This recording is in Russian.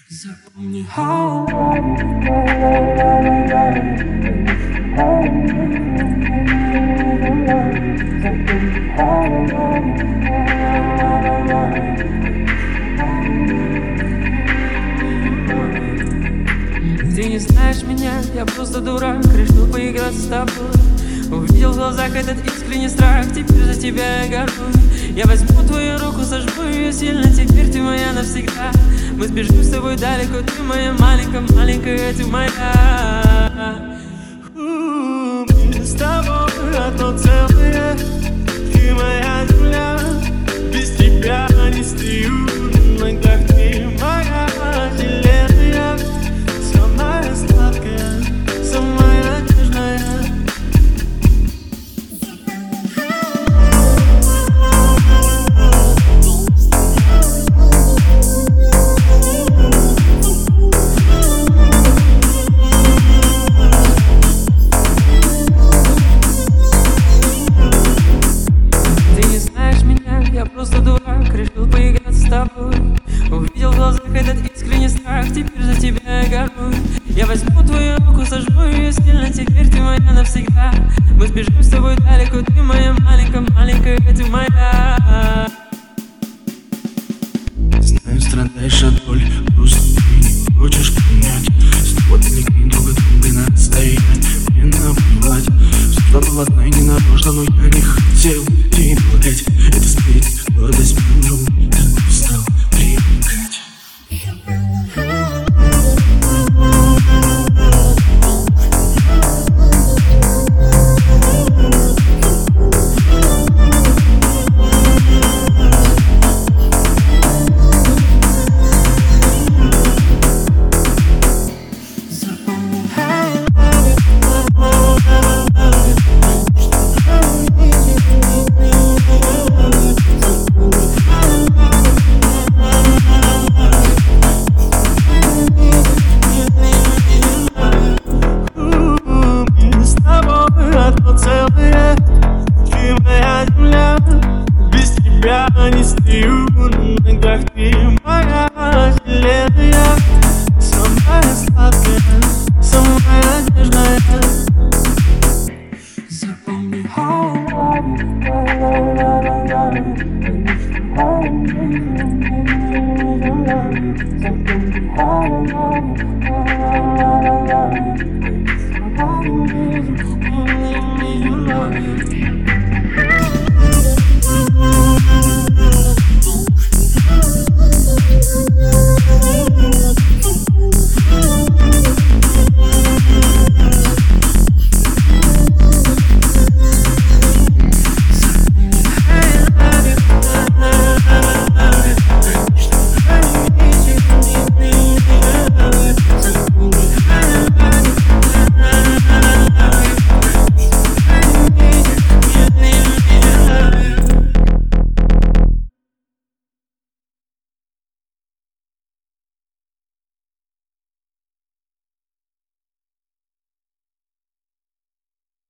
Запомни, ты не знаешь меня, я просто дурак, решил поиграться с тобой. Увидел в глазах этот искренний страх, теперь за тебя я горую. Я возьму твою руку, сожму ее сильно, теперь ты моя навсегда. Мы сбежим с тобой далеко, ты моя маленькая, маленькая, ты моя. Мы с тобой одно целое, ты моя земля. Без тебя не стою на ногах, ты моя вселенная. Самая сладкая, самая нежная. Я просто дурак, решил поиграться с тобой. Увидел в глазах этот искренний страх, теперь за тебя я горую. Я возьму твою руку, сожму ее сильно, теперь ты моя навсегда. Мы сбежим с тобой далеко, ты моя маленькая, маленькая, ты моя. Знаю, страдаешь от боли, просто ты не хочешь понять. С тобой далеко друг от друга надо стоять, мне наплевать. Все было одно и не нарочно, но я не хотел тебе помогать. Это спеть, гордость мою, я устал привыкать. Ты моя земля, без тебя не стою на ногах, ты моя вселенная. Самая сладкая, самая нежная. Запомни, Запомни.